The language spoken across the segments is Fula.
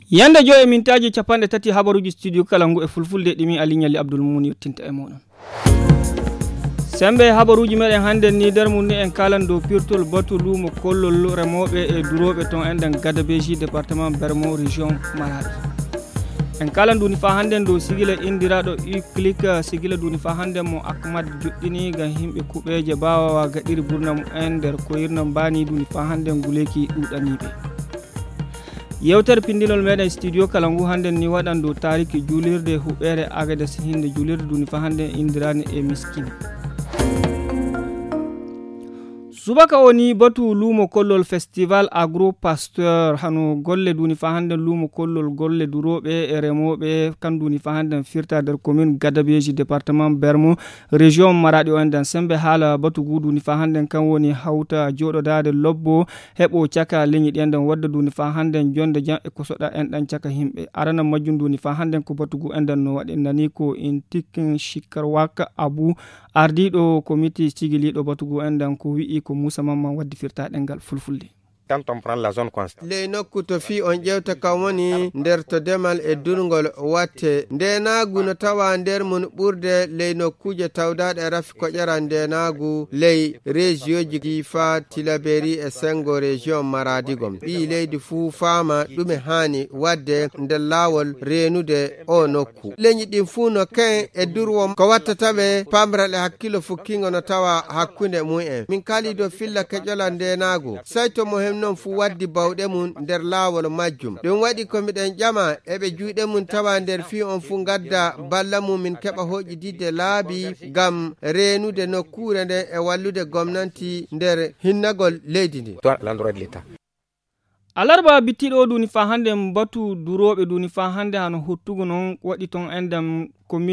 Yanda jo e mintaji capande tati habaruji studio Kalangu e fulfulde dimi alinyali Abdul Muni yottinta e monon. Sembe habaruji meden hande ni darmunni en kalando pirtol batu lumo kollol remobe e durobe ton enden Gadabeji département Bermo région Maradi. En kalandu ni fa hande do sigila indirado click sigila duni fa hande mo Ahmad juddini ga himbe kubeje bawa gadiri burnam ender ko yirnam bani duni fa hande guleki dudanibe. Yewter pindilol meden studio Kalangu hande ni wadando tariki julirde hubere agade hinde julirde duni fa hande indirani e miskin. Subaka woni batu lumo kollol festival agro pasteur hanu golle duni fa hande lumo kollol golle durobe e remobe kan duni fa hande firta der commune Gadabeji département Bermo région Maradi o endan sembe hala batu gudu ni fa hande kan woni hauta jodo dade lobbo hebo chaka lenyi dendan wadda duni fa hande jonde jam e ko soda en dan chaka himbe arana majjundu ni fa hande ko batu gu endan no wadi nani ko in tikin shikar waka abu ardido committee sigilido batu gu endan ko wi ko Moussa Mamman waddi firta dengal fulfulde. Quand on prend la zone constante. Le nokku to fi on jewta kawoni nder to demal e durngol watte ndenagu no tawa nder mun burde le nokkuje tawdade rafi ko jara ndenagu ley regionji Difa Tilaberi e Sengo region Maradi gom bi leydi fu fama dume hani wadde nder lawol renude o nokku leñi din fu no ken e durwo ko watta tabe pamrale hakkilo fukkingo no tawa hakkunde mu'en min kali do filla ke jala ndenagu sayto mo non fu waddi bawde mun nder lawol majjum don wadi ko miden jama ebe juude mun tawa nder fi on fu gadda balla mum min keba hoji didde laabi gam renude nokkure nde e wallude gomnanti nder hinnagol leydi ndi l'endroit de l'état. Alarba bittido duni fa hande batu durobe duni fa hande hano hottugo non wadi ton endam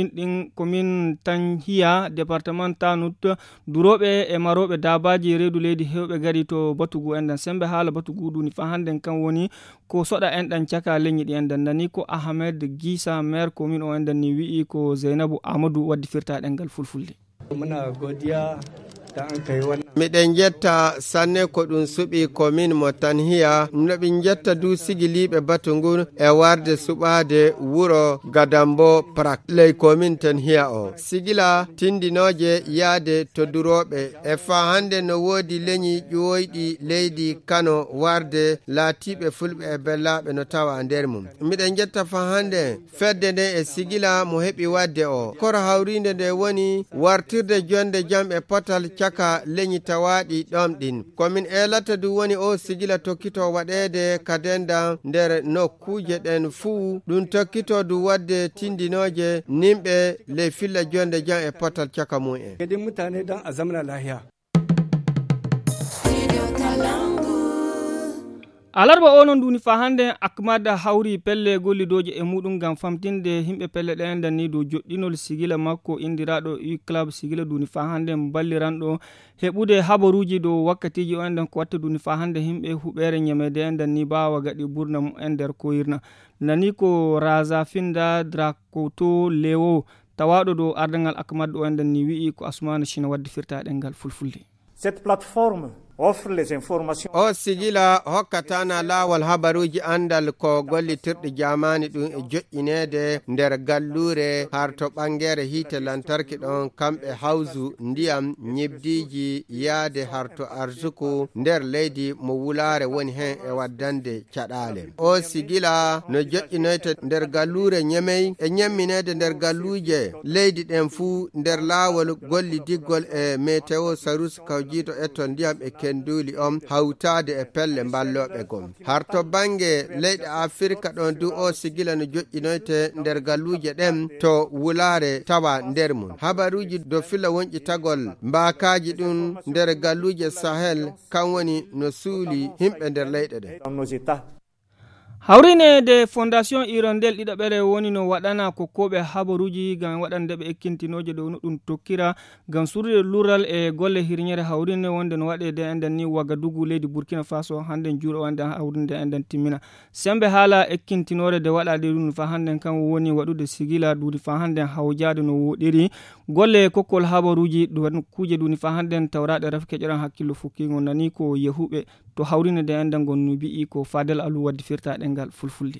commune Tanhiya département Tanut durobe e marobe dabaji redu leydi hewbe gari to batugu endan sembe hala batugu duni fa hande kan woni ko soda endan chaka lenyi di endan nani ko Ahmed Gisa maire commune o endan ni wi ko Zainabu Amadou waddi firta dengal fulfulde. Muna godiya da an kai wannan miden jetta sanne ko dun subi commune mo Tanhiya mnabin jetta du sigilibe batungu e warde subade wuro Gadambo Prak ley commune Tanhiya o sigila tindinoje yaade to durobe e fa hande no wodi lenyi joydi leydi Kano warde latibe fulbe e bellabe no tawa nder mum miden jetta fa hande fedde de e sigila mo hebi wadde o kor hawrinde de woni wartirde jonde jam e potal chaka lenyi tawadi domdin komin elata du woni o sigila tokkito wadede kadenda nder nokkuje den fu dun tokkito du wadde tindinoje nimbe le filla jonde jam e potal chaka mu'en kedin mutane dan azamna lahiya. Alarba onon duni fa hande Ahmad hawri pelle gollidoje e mudum gam famtinde himbe pelle den dan ni do joddinol sigila makko indirado club sigila duni fa hande ballirando hebude habaruji do wakkatiji o endan ko watta duni fa hande himbe hubere nyamede endan ni bawa gadi burnam ender ko yirna nani ko Raza Finda Drakoto Lewo tawado do ardangal Ahmad o endan ni wi ko Asmana China waddi firta dengal fulfulde. Cette plateforme offre les informations. O sigila hokkatana lawol habaruji andal ko gollitirde jamani dum e jo'inede nder gallure har to bangere hite lantarki don kambe hawzu ndiyam nyibdiji yaade har to arzuku nder leydi mo wulare woni hen e waddande cadale o sigila no jo'inoyte nder gallure nyemey e nyemminede nder galluje leydi den fu nder lawol golli diggol e meteo sarus kawjito eto ndiyam e kenduli hawtade e pelle ballobe gom har to bange leydi Afrika don du o sigila no jo'inoyte nder galluje dem to wulare tawa nder mun habaruji do fila wonji tagol mbakaji dun nder galluje Sahel kan woni no suuli himbe nder leyde de. Hawrine de Fondation Hirondelle didabere woni no wadana ko kobe habaruji gam wadande be ekkintinoje do dum tokkira gam surde lural e golle hirnyere hawrine wonde no wade de enden ni Wagadugu leydi Burkina Faso handen juro wande hawrinde enden timmina sembe hala ekkintinore de wadade dum fa handen kan woni wadude sigila dudi fa handen hawjaade no wodiri golle kokol habaruji do kuje duni fa handen tawrade rafke jaran hakkilo fukkingo nani ko yehube to hawrine de enden gonnu bi ko Fadel Alu waddi firta dengal fulfulde.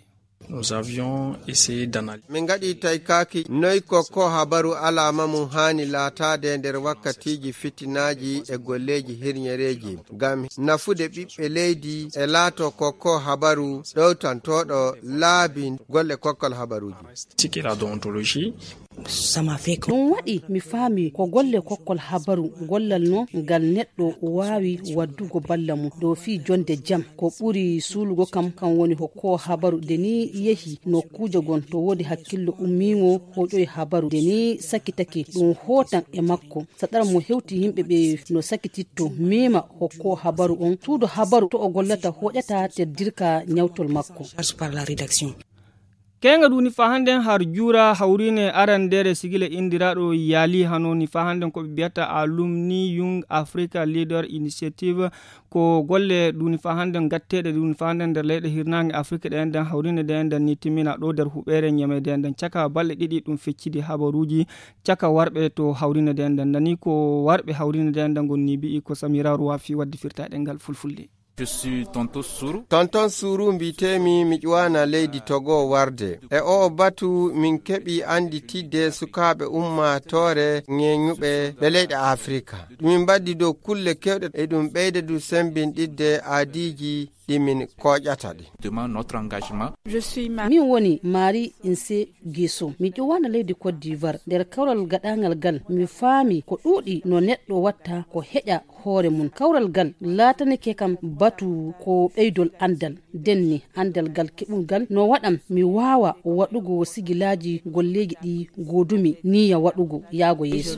Nous avions essayé d'analyser. Min gaɗi taykaki noy ko habaru alama mum hani laatade nder wakkatiji fitinaji e golleji hirñereji ngam nafude ɓiɓɓe leydi e laato ko habaru ɗowtantoɗo laabi golle kokkol habaruji. Tiki la déontologie. Sama fek ɗum waɗi mi faami ko golle kokkol habaru gollal no ngal neɗɗo wawi waddugo balla mum dow fi jonde jam ko ɓuri sulugo kam woni ko habaru deni yehi nokkuje gon to wodi hakkillo ummigo hoƴoy habaru deni sakitake ɗum hotan e makko sadar mo hewti yimɓe ɓe no sakititto mema hokko habaru on suudo habaru to o gollata hoƴata teddirka nyawtol makko par la rédaction. Kenga duni fahanden har jura hawrine arandere sigile indiraɗo yali hanoni fahanden ko biyata alumni Young Africa Leader Initiative ko golle duni fahanden gattede duni fahanden der leyɗe hirnange Afrique ɗe enden hawrine de enden ni timmina ɗo der huɓere ñamede enden caka balɗe ɗiɗi ɗum feccidi habaruji caka warɓe to hawrine de enden nani ko warɓe hawrine de enden gonni bi'i ko Samira Rouafi waddi firtaɗe ngal fulfulde. Je suis Tonton Sourou. Tonton Sourou mbitemi mi ƴwana leydi Togo warde. E o batu min keɓi andi tidde sukaɓe ummatore ŋeñuɓe ɓe leyɗe Afrika. Min baddi dow kulle kewɗe e ɗum ɓeyde du sembinɗidde aadiji ɗimin koƴata ɗi. Demande notre engagement. Min woni Marie Inse Geso mi ƴowana leydi Côte d'Ivoire nder kawral gaɗangal gal mi faami ko ɗuuɗi no neɗɗo watta ko heƴa hoore mum kawral gal laatanike kam batu ko ɓeydol andal denni andal gal keɓulgal no waɗam mi wawa waɗugo sigilaji golleji ɗi godumi niya waɗugo yaago yeeso.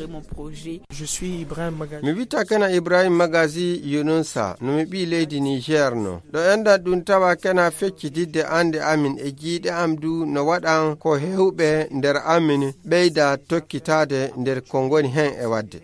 Mi wita kana Ibrahim Magazi Yunusa no mi ɓi leydi Niger no ɗo enda ɗum tawa kana feccitidde ande amin e jiiɗe am du no waɗan ko hewɓe nder amin ɓeyda tokkitade nder ko ngoni hen e wadde.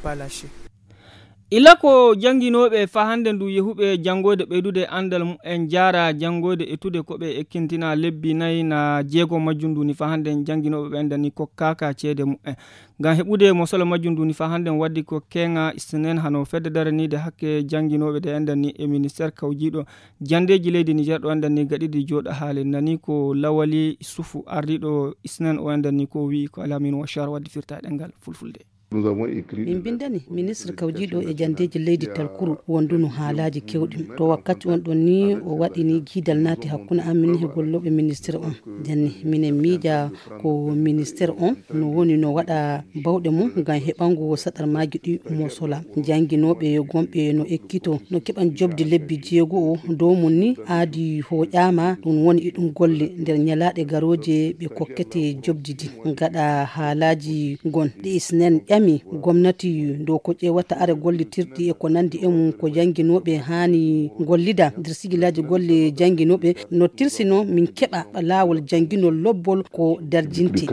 ila ko janginoɓe fa hande ndu yehuɓe jangode ɓeydude andal en jara jangode etude ko ɓe ekkintina lebbi nayi na jeego majjum ndu ni fa hande janginoɓe ɓe ni ko kaka ceede mu'en ngam heɓude mosolo majjum ndu ni fa hande waddi ko kenga istinen hano fedde daranide hakke janginoɓe de enden ni e ministére kawjiɗo jandeji leydi Niger ɗo enden ni gaɗiɗi joɗa haale nani ko Lawali Sufu ardiɗo istinen o enden ni ko wi ko Alamin Wachar waddi firtaɗe ngal fulfulde. min bindani ministre kawjiɗo e jandeji leydi Talkuru wonduno haalaji kewɗi to wakkati on ɗon ni o waɗini guidal naati hakkunde amin e golloɓe ministére on denni minen miija ko ministére on no woni no waɗa bawɗe mum ngam heɓango saɗarmaji ɗi mosola jangguinoɓe gonɓe no ekkito no keɓan jobdi lebbi jeego o dow mum ni aadi hoƴama ɗum woni ɗum golle nder ñalaɗe garoje ɓe kokkete jobdi di gaɗa haalaji gon ɗi isnen gwamnati dow ko ƴewata are gollitirɗi e ko nandi e mum ko jangguinoɓe hani gollida nder sigilaji golle jangguinoɓe no tirsino min keɓa laawol jangguinol lobbol ko darjinti.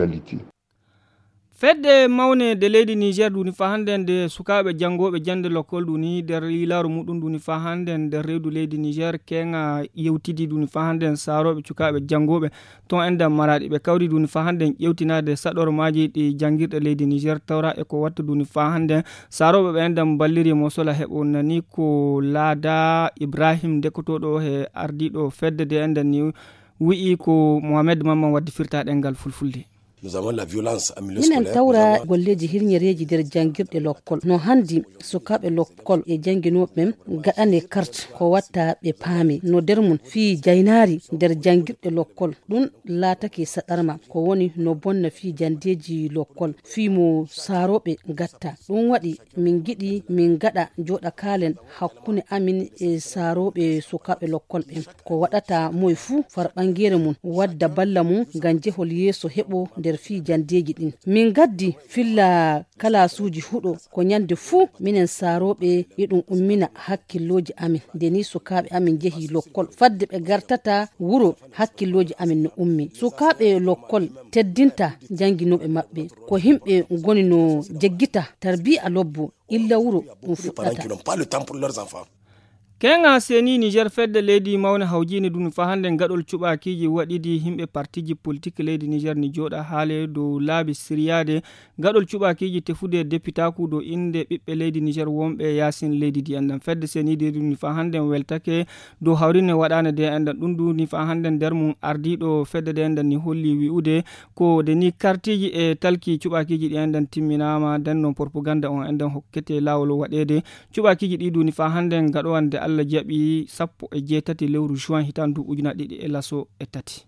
fedde mawne de leydi Niger duni fa hande nde sukaɓe jangoɓe jande lokol duni der lilaru muɗum duni fa hande nder rewdu leydi Niger kenga yewtidi duni fa hande saroɓe cukaɓe jangoɓe ton endam maradi ɓe kawri duni fa hande ƴewtinade saɗor maji ɗi jangirɗe leydi Niger tawra e ko watta duni fa hande saroɓe ɓe endam balliri mosola heɓo nani ko laada Ibrahim dekotoɗo he ardiɗo fedde de enden ni wi'i ko Mohamed Mamman waddi firtaɗe ngal fulfulde. minen tawra golleji hirñereji nder jangirɗe lokkol no handi sukaɓe lokkol e jangguinoɓe gaɗane carte ko watta ɓe paami no nder mum fi jaynari nder jangirɗe lokkol ɗum laatake saɗarma ko woni no bonna fi jandeji lokkol fimo saroɓe gatta ɗum waɗi min giɗi min gaɗa joɗa kalen hakkunde amin e saroɓe sukaɓe lokkol ɓen ko waɗata moye fuu far ɓangere mum wadda balla mum ngam jehol yeeso heɓo nder fi jandeji ɗin min gaddi filla kalasuji huɗo ko nyande fuu minen saroɓe yeɗum ummina hakkilloji amin deni sukaɓe amin jeehi lokkol fadde ɓe gartata wuro hakkilloji amin no ummi sukaɓe lokkol teddinta jangguinoɓe maɓɓe ko himɓe goni no jeggita tarbiya lobbo illa wuro ɗum fuɗɗata. kenga seni Niger fedde leydi mawne hawjini dun fa hande gadol cubakiji wadidi himbe partiji politique leydi Niger ni joda haale do laabi siriyade gadol cubakiji tefude deputaku do inde bibbe leydi Niger wombe yasin leydi di andam fedde seni de dun fa hande weltake do hawrine wadane de andam dum dun fa hande der mum ardido fedde de andam ni holli wiude ko de ni kartiji e talki cubakiji di andam timminama den non propaganda on andam hokkete lawol wadede cubakiji di dun fa hande gado ande Allah jabi 17 lewru juin hitandu ujuna didi e laso e tati.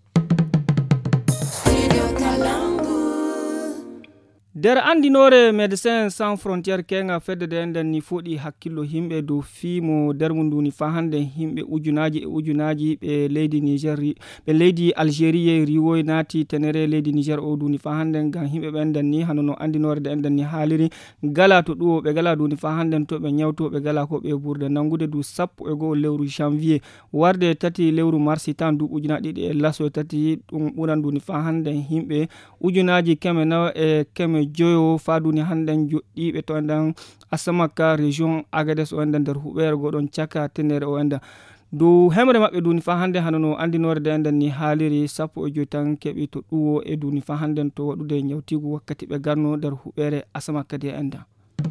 Der andinore Médecins Sans Frontières kenga fedde de enden ni fodi hakkillo himbe do fimo der mundu ni fa hande himbe ujunaji be leydi Niger be leydi Algérie riwoy nati tenere leydi Niger o duni fa hande ngam himbe benden ni hanono andinore de enden ni haliri gala to duwo be gala duni fa hande to be nyawto be gala ko be burde nangude du sappo e go lewru janvier warde tati lewru mars tan du ujuna didi e laso tati dum buran duni fa hande himbe ujunaji keme na e keme joyo faduni handen joddibe to andan Asamaka region Agadez o andan der hubere godon chaka tenere o anda do hemre mabbe duni fa hande hanono andinore de andan ni haliri sappo e jotan kebi to duwo e duni fa handen to wadude nyawtigu wakkati be garno der hubere Asamaka de anda.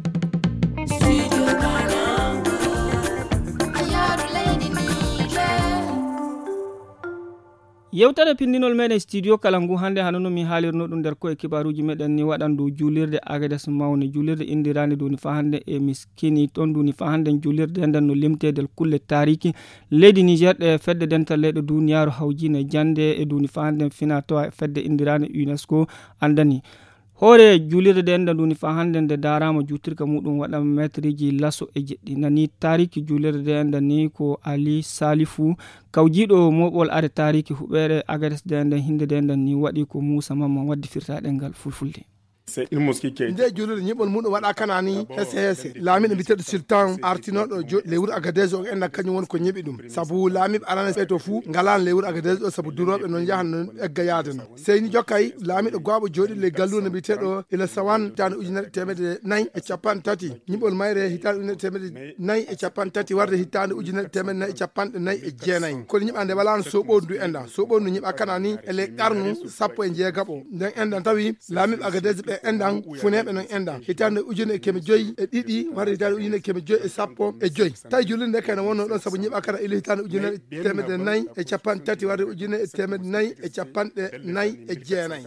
Yewtare pindinol meden studio kalangu hande hanono mi halirno dum der ko e kibaruji meden ni wadandu julirde Agadez mawne julirde indirani doni fa hande e miskini ton doni fa hande julirde den no limtedel kulle tariki leydi Niger de fedde dental leyde duniyaaru hawjine jande e doni fa hande fina to fedde indirani UNESCO andani hore julirde den doni fa hande de darama jutirka mudum wada metriji laso e jeddi nani tariki julirde den ni ko Ali Salifu kawjido mobol are tariki hubere Agadez den hinde den ni wadi ko Musa Mamman waddi firta dengal fulfulde. C'est une mosquée qui nde julurde nyibol mudum wada kanani hese lami be teddo sultan artinodo lewur Agadez o en kanyu won ko nyibi dum sabu lami arana beto fu ngalan lewur Agadez o sabu durobe non jahan egga yadeno seyni jokkay lami do gobo jodi le gallu be teddo ila sawan tan ujina temede nay e chapan tati nyibol mayre hitan ujina temede nay e chapan tati warde hitan ujina temede nay e chapan nay e jenay ko nyibande walan sobo du enda sobo no nyiba kanani ele karnu sappo e jegabo den enda tawi lami Agadez endan funebe non endan hitande ujune keme joyi e didi warde hitande ujune keme joyi e sappo e joyi tay julinde kana wonno don sabu nyiba kana ile hitande ujune temede nay e chapan tati warde ujune temede nay e chapande nay e jeenay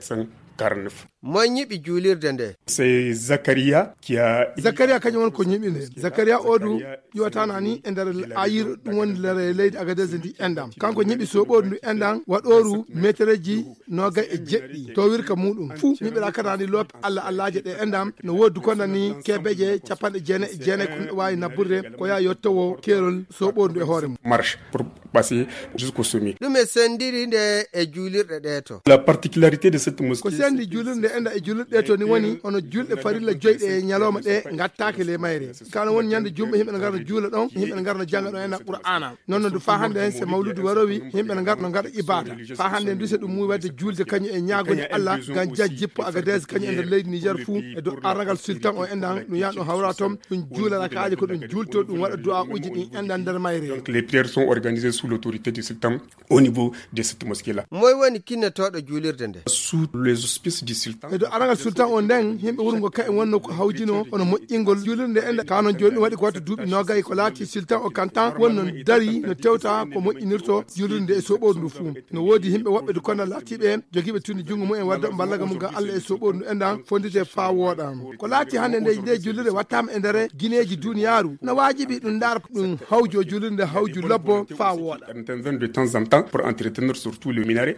1449 mo nyibi julirde nde c'est Zakaria qui a kanyo won ko nyibi ne Zakaria odu yotana ni ender ayir dum won lere leydi Agadez ndi endam kanko nyibi sobo ndu endan wadoru metreji noga e jeddi to wirka mudum fu nyibi la kanani lop Allah je de endam no wodu konani kebeje chapande jene kun way naburde ko ya yottowo kerol sobo ndu e hore marche pour passer jusqu'au sommet. Dum sendiri nde e julirde de to La particularité de cette mosquée ko sendi julirde enda e julirde to ni woni ono julde farilla joyde e nyaloma de ngattaake le mayre kana won nyande jumbe himbe ngarno juula don himbe ngarno janga don en Qur'ana non du fa hande se mawludu warowi himbe ngarno ngada ibada fa hande du se dum muy wadde julde kanyu e nyagone Allah gan jajjippo Agadez kanyu en leydi Niger fu e do arangal sultan o endan no yando hawratom dum juula rakaaje ko dum julto dum wada du'a uji din endan der mayre. Donc les prières sont organisées sous l'autorité du sultan au niveau de cette mosquée là. Moy woni kinne todo julirde nde Sous les auspices du sultan. e do arangal sultan on den himbe wurgo kay wonno ko hawjino ono moƴƴingol julirde enda kanon joni wadi ko to duubi nogay ko laati sultan o kantan wonnon dari no tewta ko moƴƴinirto julirde e soɓorndu fu no wodi himbe wobbe do kono laatibe jogibe tundi jungo mum en wadda ballaga mum ga Allah e soɓorndu enda fondite fa woda ko laati hande nde julirde wattama e ndere gineji duniyaaru no wajibi dum dar dum hawjo julirde hawju lobbo fa woda Intervient de temps en temps pour entretenir surtout le minaret.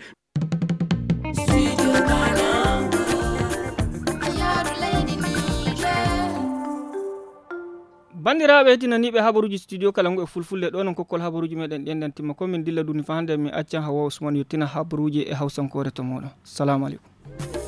bandiraɓe tinaniɓe habaruji studio kalangu e fulfulde ɗo non kokkol habaruji meɗen ɗenden timma komin dilla duni fa hande mi accan Hawa Usman yettina habaruji e hawsankore to moɗon. Assalamu alaikum.